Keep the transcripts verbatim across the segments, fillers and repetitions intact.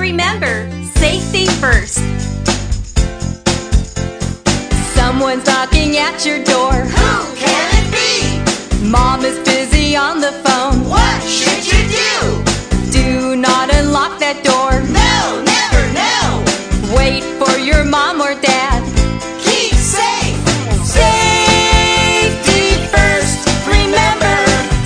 remember, safety first. Someone's knocking at your door. Who can it be? Mom is busy on the phone. What should you do? Do not unlock that door. No, never, no. Wait for your mom or dad. Keep safe. Safety first. Remember,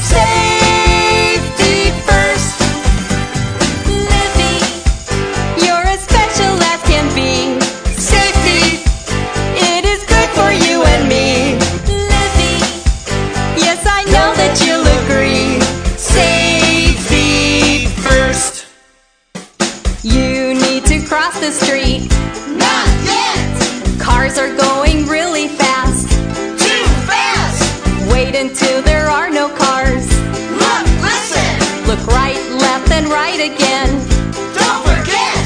safety first. Livy, you're as special as can be. Safety, it is good for you and me. Livy, yes, I know that you'll agree. Safety first. You need to cross the street. Not yet. Cars are going really fast. Too fast. Wait until there are no cars. Look, listen. Look right, left, and right again. Don't forget.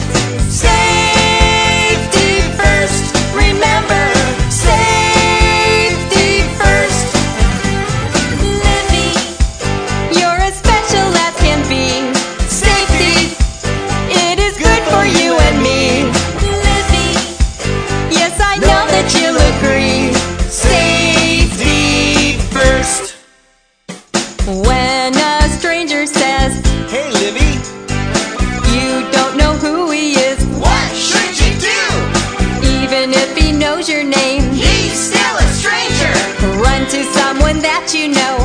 Safety first. Remember, safety first. Livy, you're as special as can be. Safety, it is good for you and me. Livy, yes, I know that you'll agree. Safety first. When a stranger says, Hey, Livy. you don't know who he is, What should you do? even if he knows your name, He's still a stranger. run to someone that you know.